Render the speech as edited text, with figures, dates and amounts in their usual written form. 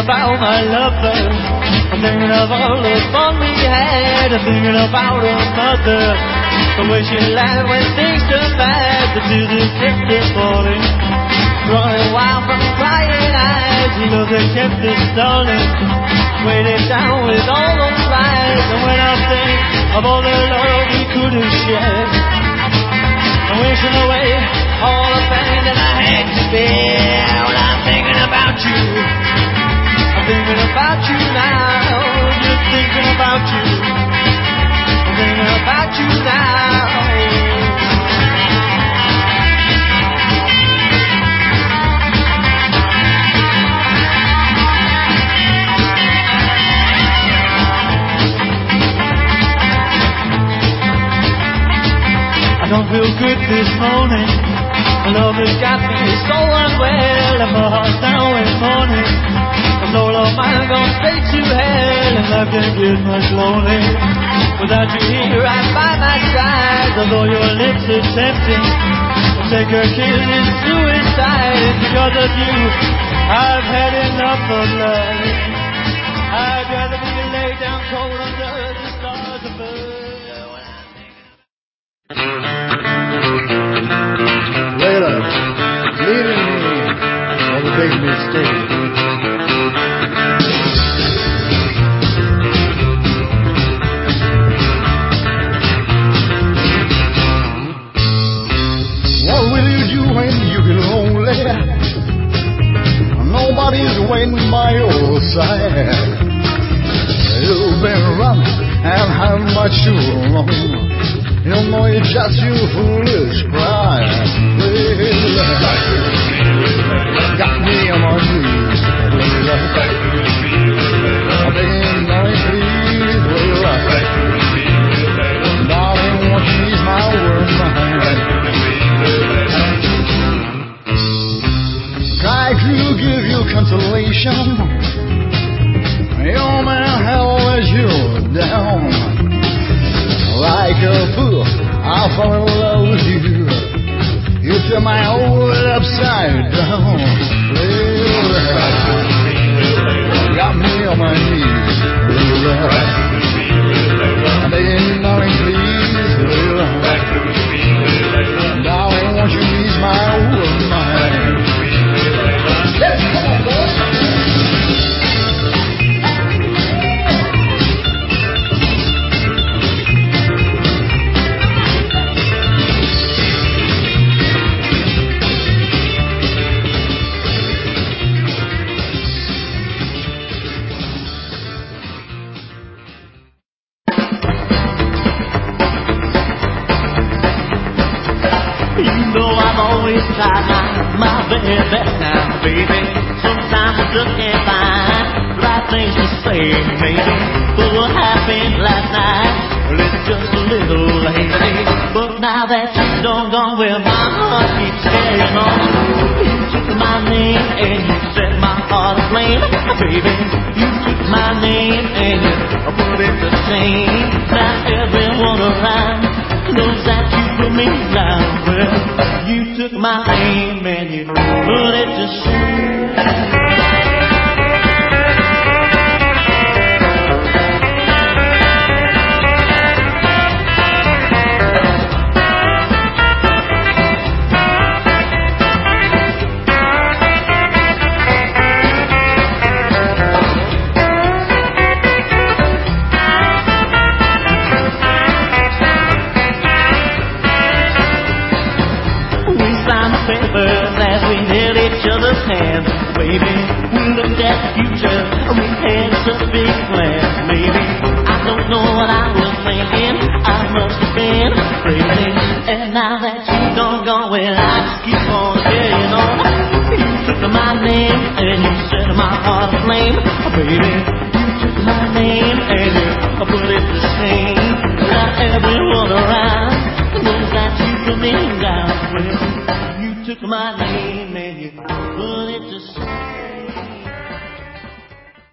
about my lover. I'm thinking of all the fun we had. I'm thinking about her mother, the way she laughed when things turned bad. The tears kept us falling, running wild from crying eyes. You know they kept us stalling, weighted down with all those lies. And when I think of all the love we could have shared, I'm wishing away all the pain that I had to bear. When I'm thinking about you, I'm thinking about you now. Just thinking about you, I'm thinking about you now. I don't feel good this morning. Love has got me so unwell, and my heart's down with mourning. The soul of mine gone straight to hell, and life can't get much lonely without you here right by my side. Although your lips are tempting, I'll take a kiss is suicide. And because of you, I've had enough of love. I'd rather be laid down cold under the stars above. Layla, leaving me was a big mistake. What will you do when you get lonely? Nobody's waiting by your side. You've been running and how much too long. You know it's just your foolish pride. Got me on my knees, I'm begging, darling, please, darling, won't you ease my world mind? Try to give you consolation. Your man held you down. Like a fool, I fall in love with you. You turn my whole world upside down. Got me on my knees. I'm begging, darling, please. Darling, won't you ease my world mind? Yes, come on, boy. Tried my very best now, baby. Sometimes I just can't find the right things to say, maybe. But what happened last night, well, it's just a little hazy. But now that you're gone, well, my heart keeps carrying on. You took my name and you set my heart aflame, baby. You took my name and you put it to shame. Now everyone around knows that you put me down. Well, you took my name and you put it to shame. As we held each other's hands, baby, we looked at the future, we had such big plans, maybe. I don't know what I was thinking, I must have been crazy. And now that you're gone, well, I just keep on carrying on. You took my name and you set my heart aflame, baby. You took my name and you put it to shame. Now everyone around knows that you put me down. Well, took my name and you